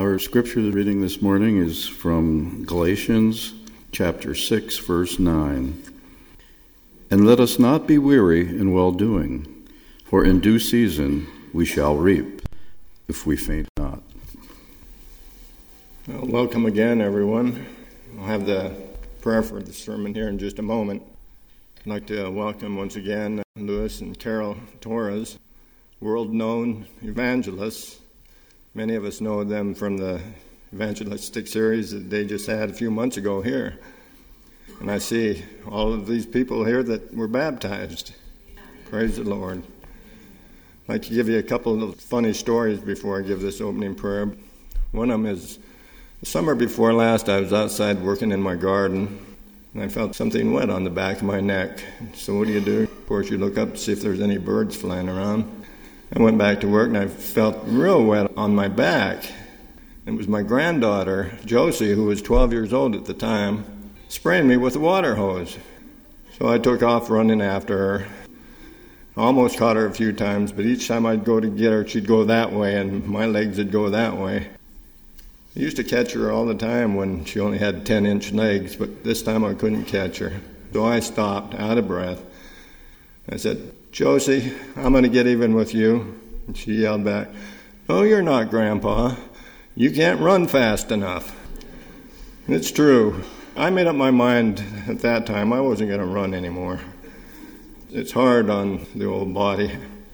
Our scripture reading this morning is from Galatians chapter 6, verse 9. And let us not be weary in well-doing, for in due season we shall reap, if we faint not. Well, welcome again, everyone. I'll have the prayer for the sermon here in just a moment. I'd like to welcome once again Louis and Carol Torres, world-known evangelists. Many of us know them from the evangelistic series that they just had a few months ago here. And I see all of these people here that were baptized. Praise the Lord. I'd like to give you a couple of funny stories before I give this opening prayer. One of them is, the summer before last, I was outside working in my garden, and I felt something wet on the back of my neck. So what do? Of course, you look up to see if there's any birds flying around. I went back to work, and I felt real wet on my back. It was my granddaughter, Josie, who was 12 years old at the time, spraying me with a water hose. So I took off running after her. I almost caught her a few times, but each time I'd go to get her, she'd go that way, and my legs would go that way. I used to catch her all the time when she only had 10-inch legs, but this time I couldn't catch her. So I stopped, out of breath. I said, "Josie, I'm going to get even with you." And she yelled back, "No, you're not, Grandpa. You can't run fast enough." And it's true. I made up my mind at that time I wasn't going to run anymore. It's hard on the old body.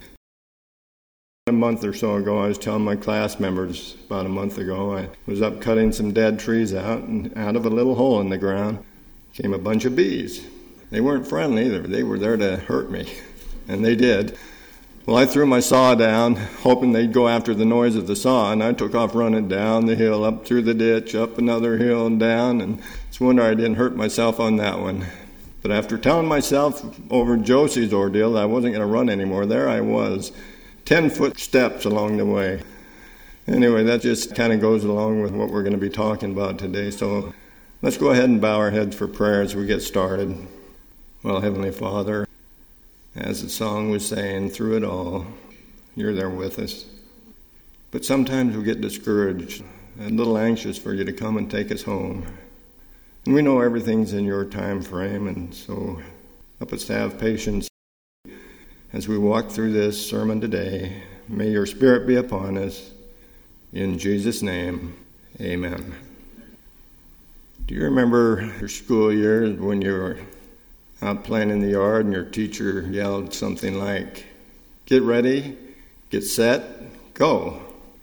A month or so ago, I was telling my class members, about a month ago, I was up cutting some dead trees out, and out of a little hole in the ground came a bunch of bees. They weren't friendly either. They were there to hurt me, and they did. Well, I threw my saw down, hoping they'd go after the noise of the saw, and I took off running down the hill, up through the ditch, up another hill and down, and it's a wonder I didn't hurt myself on that one. But after telling myself over Josie's ordeal that I wasn't going to run anymore, there I was, 10-foot steps along the way. Anyway, that just kind of goes along with what we're going to be talking about today. So let's go ahead and bow our heads for prayer as we get started. Well, Heavenly Father, as the song was saying, through it all, you're there with us. But sometimes we get discouraged, a little anxious for you to come and take us home. And we know everything's in your time frame, and so help us to have patience. As we walk through this sermon today, may your Spirit be upon us. In Jesus' name, amen. Do you remember your school years when you were out playing in the yard and your teacher yelled something like, "Get ready, get set, go"?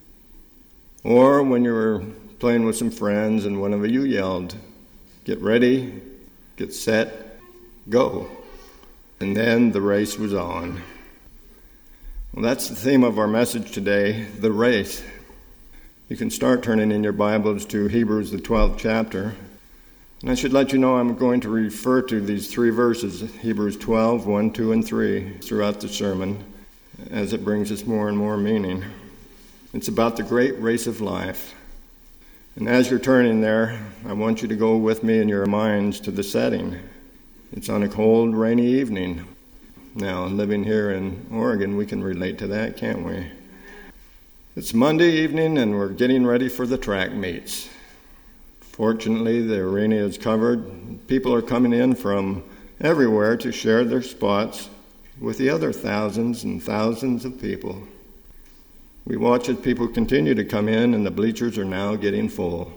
Or when you were playing with some friends and one of you yelled, "Get ready, get set, go." And then the race was on. Well, that's the theme of our message today, the race. You can start turning in your Bibles to Hebrews, the 12th chapter. And I should let you know I'm going to refer to these three verses, Hebrews 12, 1, 2, and 3, throughout the sermon, as it brings us more and more meaning. It's about the great race of life. And as you're turning there, I want you to go with me in your minds to the setting. It's on a cold, rainy evening. Now, living here in Oregon, we can relate to that, can't we? It's Monday evening, and we're getting ready for the track meets. Fortunately, the arena is covered. People are coming in from everywhere to share their spots with the other thousands and thousands of people. We watch as people continue to come in, and the bleachers are now getting full.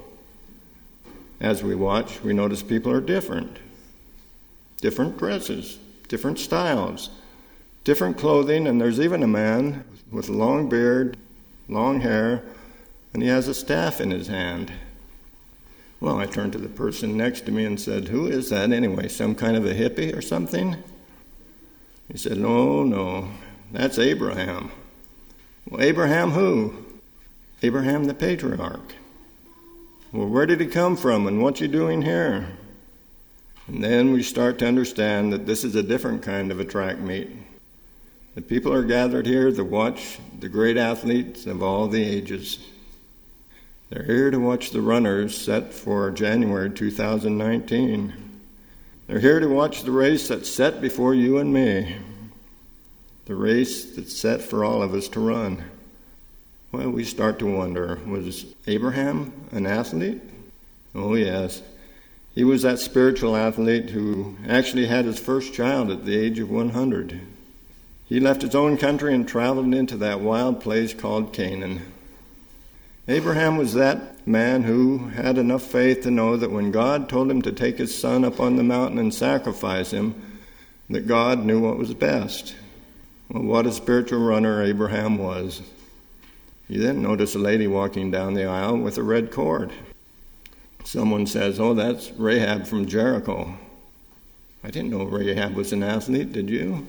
As we watch, we notice people are different. Different dresses, different styles, different clothing, and there's even a man with a long beard, long hair, and he has a staff in his hand. Well, I turned to the person next to me and said, "Who is that anyway, some kind of a hippie or something?" He said, No, that's Abraham." "Well, Abraham who?" "Abraham the patriarch." "Well, where did he come from and what's he doing here?" And then we start to understand that this is a different kind of a track meet. The people are gathered here to watch the great athletes of all the ages. They're here to watch the runners set for January 2019. They're here to watch the race that's set before you and me. The race that's set for all of us to run. Well, we start to wonder, was Abraham an athlete? Oh, yes. He was that spiritual athlete who actually had his first child at the age of 100. He left his own country and traveled into that wild place called Canaan. Abraham was that man who had enough faith to know that when God told him to take his son up on the mountain and sacrifice him, that God knew what was best. Well, what a spiritual runner Abraham was. You then notice a lady walking down the aisle with a red cord. Someone says, "Oh, that's Rahab from Jericho." I didn't know Rahab was an athlete, did you?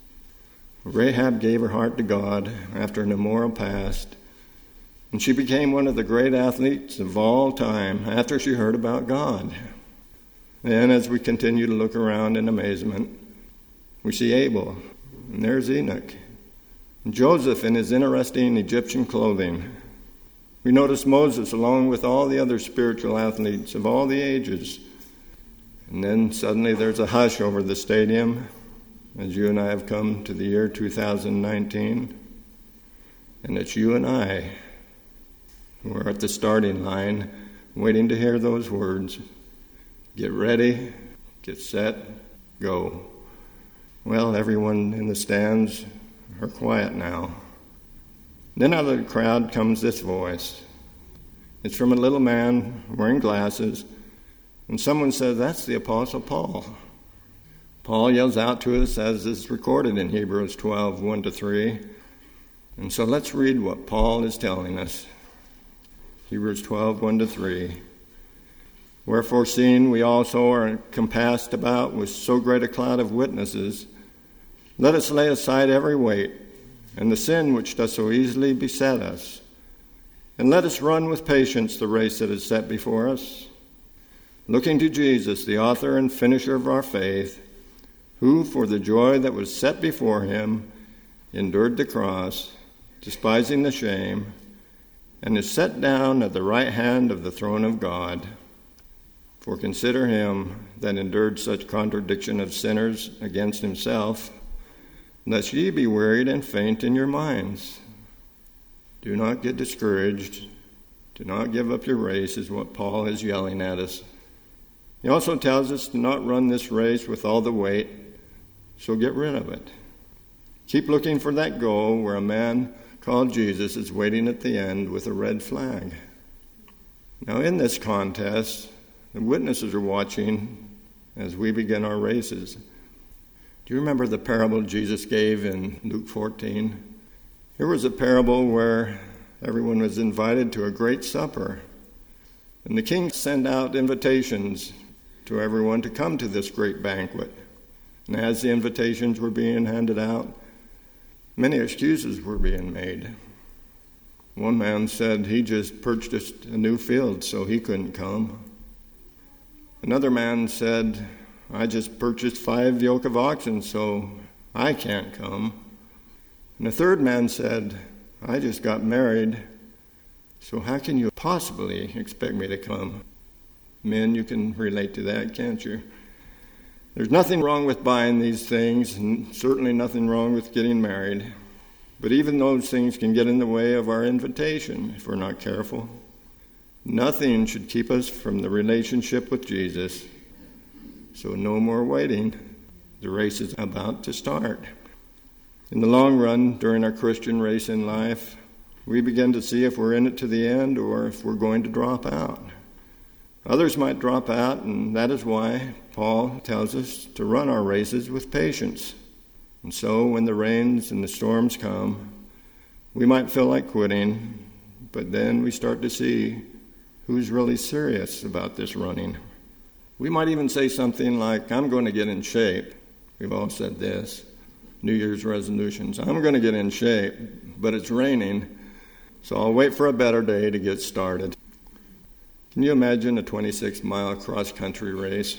Rahab gave her heart to God after an immoral past, and she became one of the great athletes of all time after she heard about God. And as we continue to look around in amazement, we see Abel, and there's Enoch, and Joseph in his interesting Egyptian clothing. We notice Moses along with all the other spiritual athletes of all the ages. And then suddenly there's a hush over the stadium as you and I have come to the year 2019. And it's you and I who are at the starting line waiting to hear those words. Get ready, get set, go. Well, everyone in the stands are quiet now. Then out of the crowd comes this voice. It's from a little man wearing glasses, and someone says, "That's the Apostle Paul." Paul yells out to us as is recorded in Hebrews 12, 1-3. And so let's read what Paul is telling us. Hebrews 12, 1-3. "Wherefore, seeing we also are compassed about with so great a cloud of witnesses, let us lay aside every weight, and the sin which does so easily beset us. And let us run with patience the race that is set before us, looking to Jesus, the author and finisher of our faith, who for the joy that was set before him endured the cross, despising the shame, and is set down at the right hand of the throne of God. For consider him that endured such contradiction of sinners against himself, lest ye be wearied and faint in your minds." Do not get discouraged. Do not give up your race, is what Paul is yelling at us. He also tells us to not run this race with all the weight, so get rid of it. Keep looking for that goal where a man called Jesus is waiting at the end with a red flag. Now in this contest, the witnesses are watching as we begin our races. Do you remember the parable Jesus gave in Luke 14? Here was a parable where everyone was invited to a great supper. And the king sent out invitations to everyone to come to this great banquet. And as the invitations were being handed out, many excuses were being made. One man said he just purchased a new field, so he couldn't come. Another man said, "I just purchased 5 yoke of oxen, so I can't come." And a third man said, "I just got married, so how can you possibly expect me to come?" Men, you can relate to that, can't you? There's nothing wrong with buying these things, and certainly nothing wrong with getting married. But even those things can get in the way of our invitation if we're not careful. Nothing should keep us from the relationship with Jesus. So no more waiting. The race is about to start. In the long run, during our Christian race in life, we begin to see if we're in it to the end or if we're going to drop out. Others might drop out, and that is why Paul tells us to run our races with patience. And so when the rains and the storms come, we might feel like quitting, but then we start to see who's really serious about this running. We might even say something like, "I'm going to get in shape." We've all said this. New Year's resolutions. "I'm going to get in shape, but it's raining, so I'll wait for a better day to get started." Can you imagine a 26-mile cross-country race?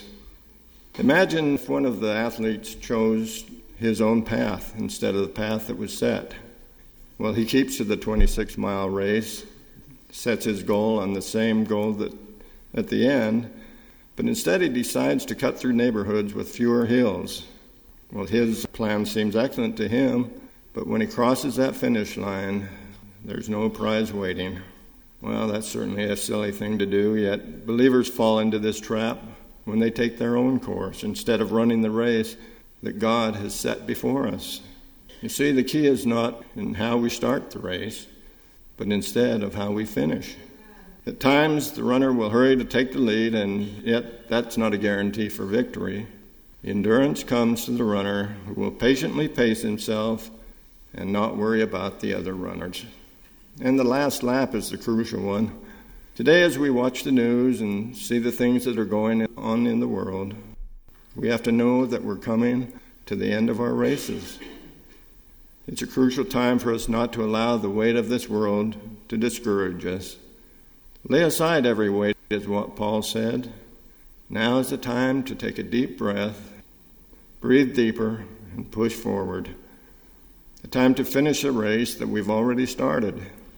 Imagine if one of the athletes chose his own path instead of the path that was set. Well, he keeps to the 26-mile race, sets his goal on the same goal that at the end, but instead he decides to cut through neighborhoods with fewer hills. Well, his plan seems excellent to him, but when he crosses that finish line, There's no prize waiting. Well, that's certainly a silly thing to do, yet believers fall into this trap when they take their own course instead of running the race that God has set before us. You see, the key is not in how we start the race, but instead of how we finish. At times, the runner will hurry to take the lead, and yet that's not a guarantee for victory. Endurance comes to the runner who will patiently pace himself and not worry about the other runners. And the last lap is the crucial one. Today, as we watch the news and see the things that are going on in the world, we have to know that we're coming to the end of our races. It's a crucial time for us not to allow the weight of this world to discourage us. Lay aside every weight, is what Paul said. Now is the time to take a deep breath, breathe deeper, and push forward. A time to finish a race that we've already started.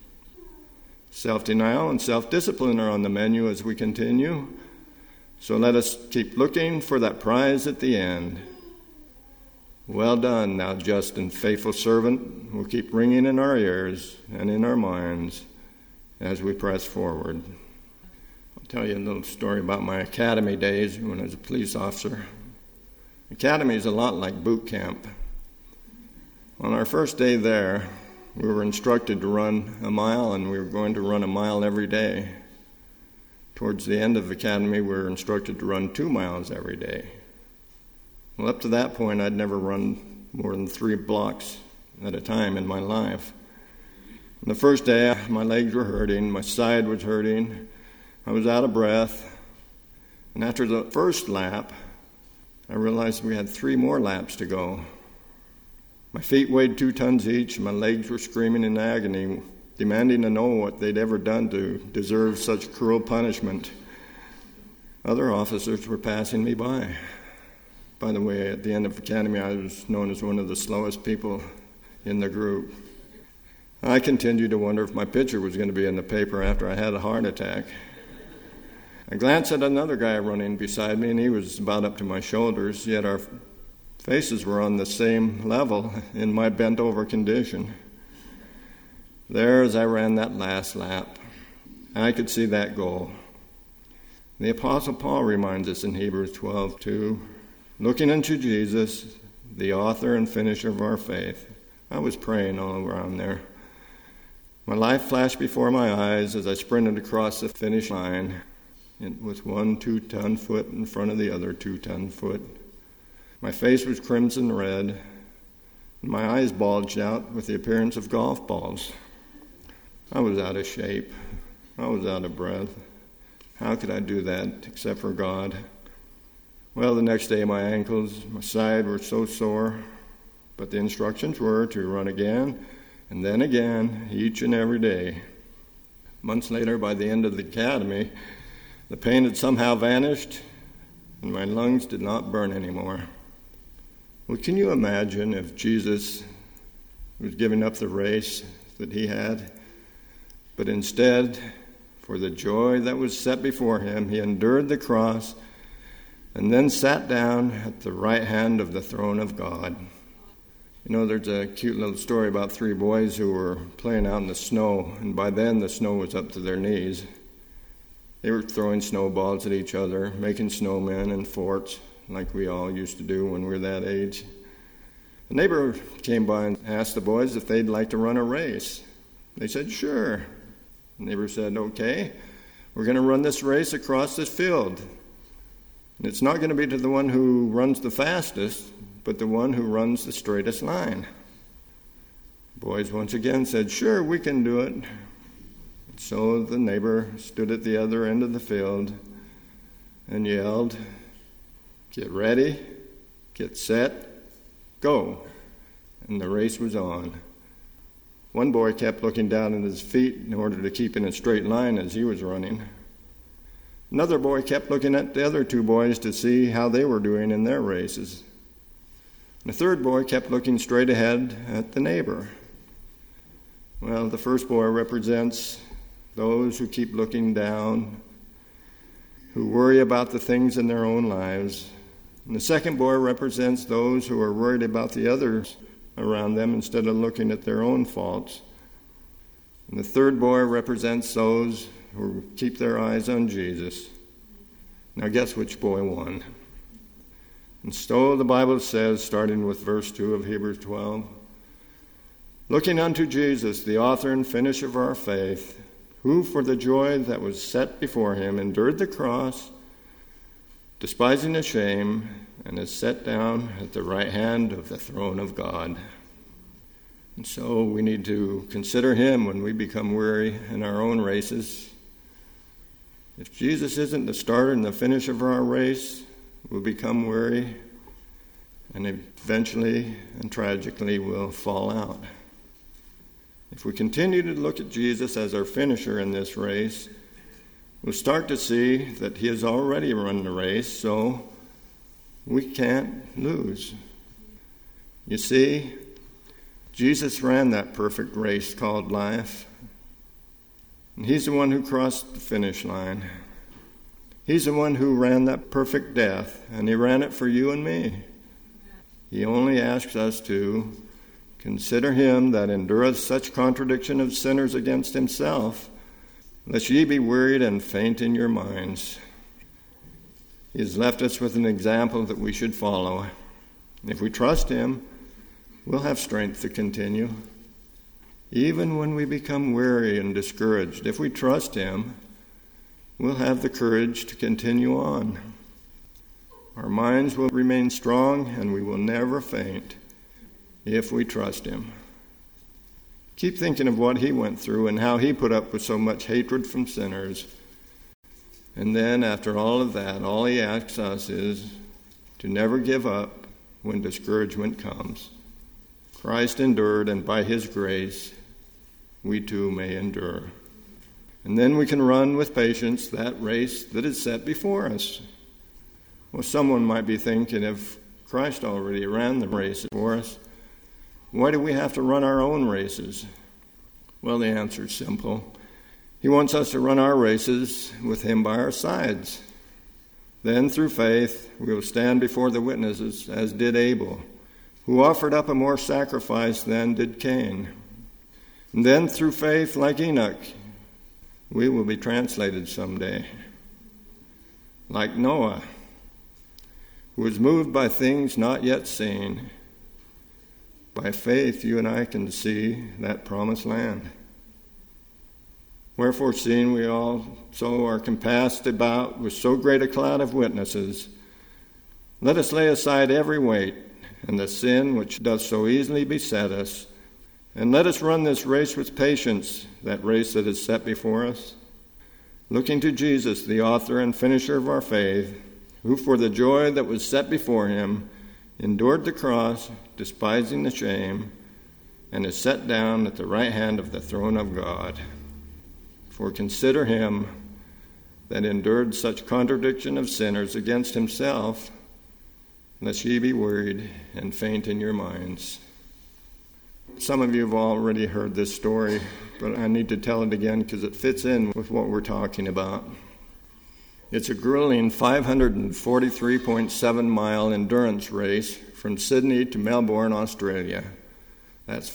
Self-denial and self-discipline are on the menu as we continue. So let us keep looking for that prize at the end. Well done, thou just and faithful servant, will keep ringing in our ears and in our minds as we press forward. I'll tell you a little story about my academy days when I was a police officer. Academy is a lot like boot camp. On our first day there, we were instructed to run a mile, and we were going to run a mile every day. Towards the end of academy, we were instructed to run 2 miles every day. Well, up to that point, I'd never run more than 3 blocks at a time in my life. On the first day, my legs were hurting, my side was hurting, I was out of breath. And after the first lap, I realized we had 3 more laps to go. My feet weighed 2 tons each, and my legs were screaming in agony, demanding to know what they'd ever done to deserve such cruel punishment. Other officers were passing me by. By the way, at the end of academy, I was known as one of the slowest people in the group. I continued to wonder if my picture was going to be in the paper after I had a heart attack. I glanced at another guy running beside me, and he was about up to my shoulders, yet our faces were on the same level in my bent-over condition. There, as I ran that last lap, I could see that goal. The Apostle Paul reminds us in Hebrews 12:2, looking unto Jesus, the author and finisher of our faith. I was praying all around there. My life flashed before my eyes as I sprinted across the finish line with one 2-ton foot in front of the other 2-ton foot. My face was crimson red, and my eyes bulged out with the appearance of golf balls. I was out of shape. I was out of breath. How could I do that except for God? Well, the next day my ankles, my side were so sore, but the instructions were to run again and then again each and every day. Months later, by the end of the academy, the pain had somehow vanished and my lungs did not burn anymore. Well, can you imagine if Jesus was giving up the race that he had, but instead, for the joy that was set before him, he endured the cross and then sat down at the right hand of the throne of God. You know, there's a cute little story about 3 boys who were playing out in the snow, and by then the snow was up to their knees. They were throwing snowballs at each other, making snowmen and forts, like we all used to do when we were that age. A neighbor came by and asked the boys if they'd like to run a race. They said, sure. The neighbor said, okay, we're going to run this race across this field. And it's not going to be to the one who runs the fastest, but the one who runs the straightest line. The boys once again said, sure, we can do it. So the neighbor stood at the other end of the field and yelled, get ready, get set, go. And the race was on. One boy kept looking down at his feet in order to keep in a straight line as he was running. Another boy kept looking at the other 2 boys to see how they were doing in their races. And the third boy kept looking straight ahead at the neighbor. Well, the first boy represents those who keep looking down, who worry about the things in their own lives. And the second boy represents those who are worried about the others around them instead of looking at their own faults. And the third boy represents those who keep their eyes on Jesus. Now guess which boy won? And so the Bible says, starting with verse 2 of Hebrews 12, looking unto Jesus, the author and finisher of our faith, who for the joy that was set before him endured the cross, despising the shame, and is set down at the right hand of the throne of God. And so we need to consider him when we become weary in our own races. If Jesus isn't the starter and the finisher of our race, we'll become weary and eventually and tragically will fall out. If we continue to look at Jesus as our finisher in this race, we'll start to see that he has already run the race, so we can't lose. You see, Jesus ran that perfect race called life. And he's the one who crossed the finish line. He's the one who ran that perfect death, and he ran it for you and me. He only asks us to consider him that endureth such contradiction of sinners against himself, lest ye be wearied and faint in your minds. He has left us with an example that we should follow. If we trust him, we'll have strength to continue. Even when we become weary and discouraged, if we trust him, we'll have the courage to continue on. Our minds will remain strong and we will never faint if we trust him. Keep thinking of what he went through and how he put up with so much hatred from sinners. And then after all of that, all he asks us is to never give up when discouragement comes. Christ endured, and by his grace, we too may endure. And then we can run with patience that race that is set before us. Well, someone might be thinking, if Christ already ran the race for us, why do we have to run our own races? Well, the answer is simple. He wants us to run our races with him by our sides. Then, through faith, we will stand before the witnesses, as did Abel, who offered up a more sacrifice than did Cain. And then, through faith, like Enoch, we will be translated someday. Like Noah, who was moved by things not yet seen. By faith, you and I can see that promised land. Wherefore, seeing we also are compassed about with so great a cloud of witnesses, let us lay aside every weight and the sin which doth so easily beset us, and let us run this race with patience, that race that is set before us, looking to Jesus, the author and finisher of our faith, who for the joy that was set before him endured the cross, despising the shame, and is set down at the right hand of the throne of God. For consider him that endured such contradiction of sinners against himself, lest ye be wearied and faint in your minds. Some of you have already heard this story, but I need to tell it again because it fits in with what we're talking about. It's a grueling 543.7-mile endurance race from Sydney to Melbourne, Australia. That's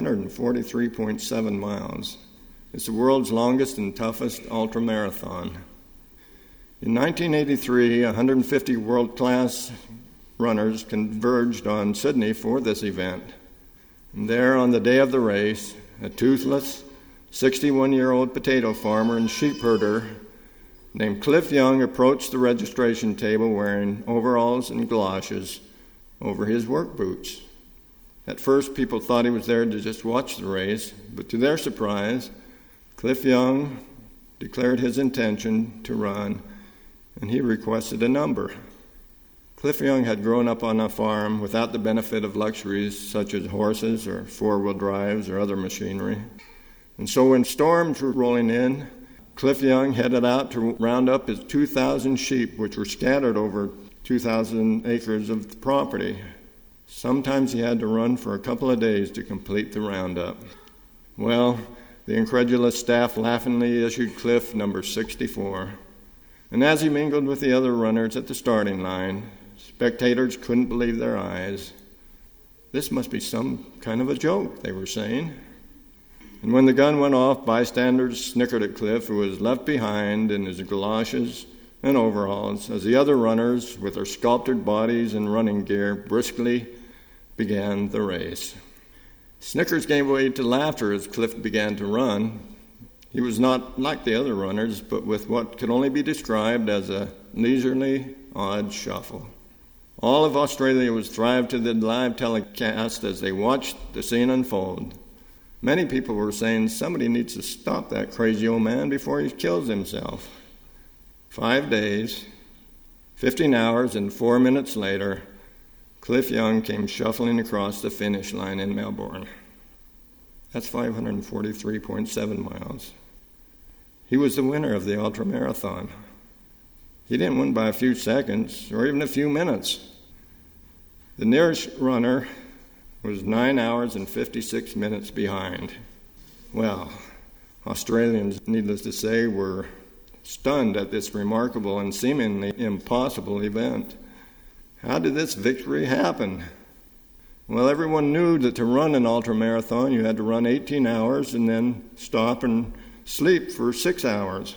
543.7 miles. It's the world's longest and toughest ultramarathon. In 1983, 150 world-class runners converged on Sydney for this event. And there, on the day of the race, a toothless 61-year-old potato farmer and sheep herder named Cliff Young approached the registration table wearing overalls and galoshes over his work boots. At first, people thought he was there to just watch the race, but to their surprise, Cliff Young declared his intention to run, and he requested a number. Cliff Young had grown up on a farm without the benefit of luxuries such as horses or four-wheel drives or other machinery. And so when storms were rolling in, Cliff Young headed out to round up his 2,000 sheep, which were scattered over 2,000 acres of property. Sometimes he had to run for a couple of days to complete the roundup. Well, the incredulous staff laughingly issued Cliff number 64. And as he mingled with the other runners at the starting line, spectators couldn't believe their eyes. This must be some kind of a joke, they were saying. And when the gun went off, bystanders snickered at Cliff, who was left behind in his galoshes and overalls, as the other runners, with their sculptured bodies and running gear, briskly began the race. Snickers gave way to laughter as Cliff began to run. He was not like the other runners, but with what could only be described as a leisurely, odd shuffle. All of Australia was thrived to the live telecast as they watched the scene unfold. Many people were saying somebody needs to stop that crazy old man before he kills himself. 5 days, 15 hours, and 4 minutes later, Cliff Young came shuffling across the finish line in Melbourne. That's 543.7 miles. He was the winner of the ultramarathon. He didn't win by a few seconds or even a few minutes. The nearest runner was 9 hours and 56 minutes behind. Well, Australians, needless to say, were stunned at this remarkable and seemingly impossible event. How did this victory happen? Well, everyone knew that to run an ultramarathon, you had to run 18 hours and then stop and sleep for 6 hours.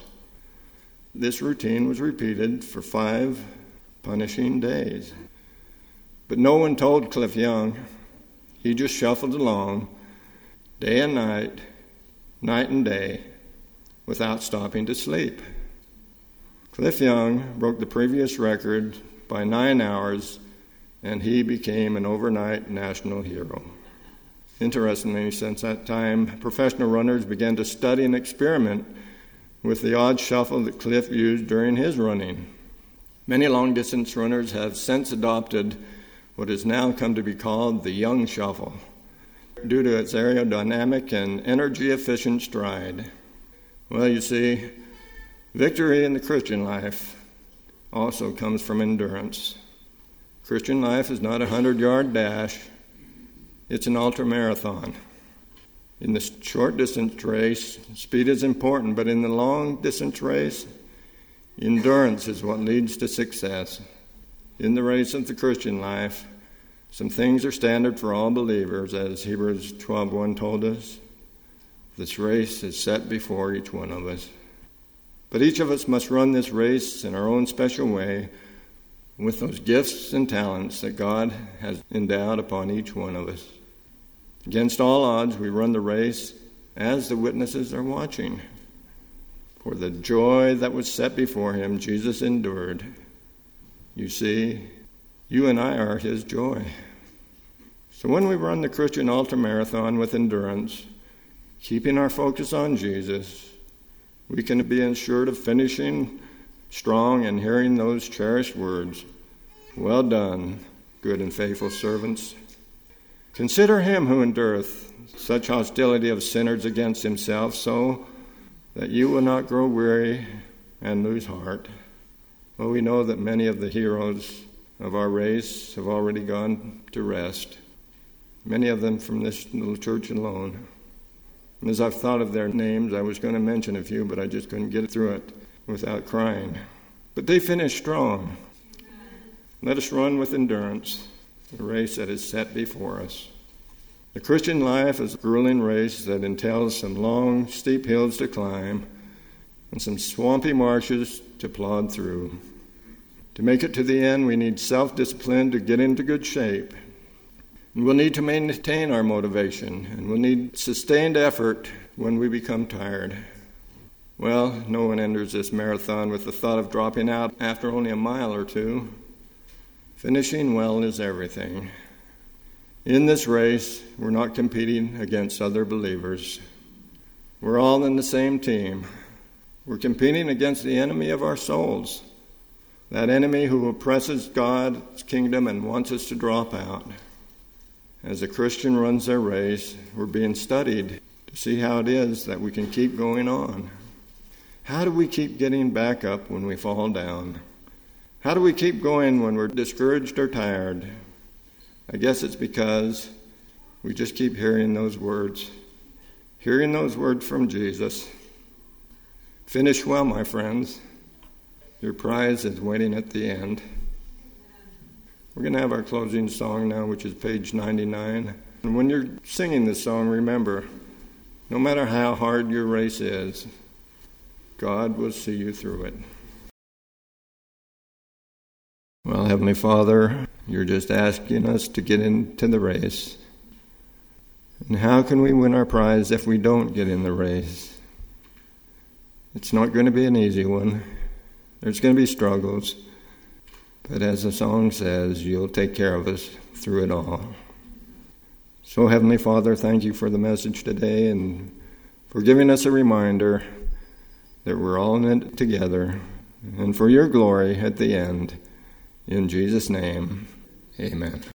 This routine was repeated for 5 punishing days. But no one told Cliff Young. He just shuffled along, day and night, night and day, without stopping to sleep. Cliff Young broke the previous record by 9 hours, and he became an overnight national hero. Interestingly, since that time, professional runners began to study and experiment with the odd shuffle that Cliff used during his running. Many long-distance runners have since adopted what has now come to be called the Young Shuffle, due to its aerodynamic and energy-efficient stride. Well, you see, victory in the Christian life also comes from endurance. Christian life is not a 100-yard dash. It's an ultramarathon. In the short-distance race, speed is important, but in the long-distance race, endurance is what leads to success. In the race of the Christian life, some things are standard for all believers, as Hebrews 12:1 told us. This race is set before each one of us. But each of us must run this race in our own special way with those gifts and talents that God has endowed upon each one of us. Against all odds, we run the race as the witnesses are watching. For the joy that was set before him, Jesus endured. You see, you and I are his joy. So when we run the Christian ultramarathon with endurance, keeping our focus on Jesus, we can be assured of finishing strong and hearing those cherished words, "Well done, good and faithful servants." Consider him who endureth such hostility of sinners against himself, so that you will not grow weary and lose heart. Well, we know that many of the heroes of our race have already gone to rest, many of them from this little church alone. And as I've thought of their names, I was going to mention a few, but I just couldn't get through it without crying. But they finished strong. Let us run with endurance the race that is set before us. The Christian life is a grueling race that entails some long, steep hills to climb and some swampy marshes to plod through. To make it to the end, we need self-discipline to get into good shape. And we'll need to maintain our motivation, and we'll need sustained effort when we become tired. Well, no one enters this marathon with the thought of dropping out after only a mile or two. Finishing well is everything. In this race, we're not competing against other believers. We're all in the same team. We're competing against the enemy of our souls, that enemy who oppresses God's kingdom and wants us to drop out. As a Christian runs their race, we're being studied to see how it is that we can keep going on. How do we keep getting back up when we fall down? How do we keep going when we're discouraged or tired? I guess it's because we just keep hearing those words from Jesus. Finish well, my friends. Your prize is waiting at the end. We're going to have our closing song now, which is page 99. And when you're singing this song, remember, No matter how hard your race is, God will see you through it. Well, Heavenly Father, you're just asking us to get into the race. And how can we win our prize if we don't get in the race? It's not going to be an easy one. There's going to be struggles. But as the song says, you'll take care of us through it all. So, Heavenly Father, thank you for the message today and for giving us a reminder that we're all in it together and for your glory at the end. In Jesus' name, amen.